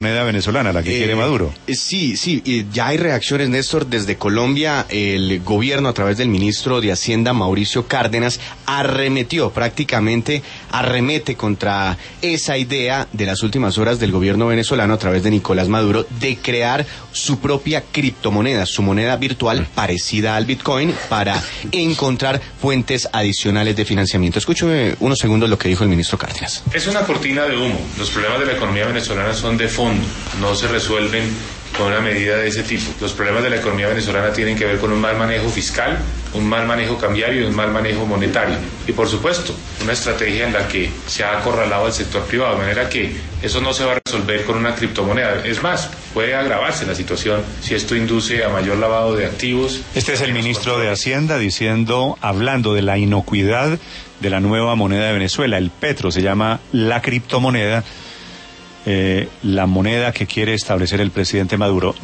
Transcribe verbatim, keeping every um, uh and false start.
moneda venezolana, la que eh, quiere Maduro. Sí, sí, ya hay reacciones, Néstor. Desde Colombia, el gobierno, a través del ministro de Hacienda, Mauricio Cárdenas, arremetió, prácticamente arremete contra esa idea de las últimas horas del gobierno venezolano, a través de Nicolás Maduro, de crear su propia criptomoneda, su moneda virtual parecida al Bitcoin, para encontrar fuentes adicionales de financiamiento. Escúcheme unos segundos lo que dijo el ministro Cárdenas. Es una cortina de humo. Los problemas de la economía venezolana son de fondo. No se resuelven con una medida de ese tipo. Los problemas de la economía venezolana tienen que ver con un mal manejo fiscal, un mal manejo cambiario y un mal manejo monetario. Y por supuesto, una estrategia en la que se ha acorralado al sector privado, de manera que eso no se va a resolver con una criptomoneda. Es más, puede agravarse la situación si esto induce a mayor lavado de activos. Este es el ministro de Hacienda diciendo, hablando de la inocuidad de la nueva moneda de Venezuela. El petro se llama la criptomoneda. Eh, la moneda que quiere establecer el presidente Maduro.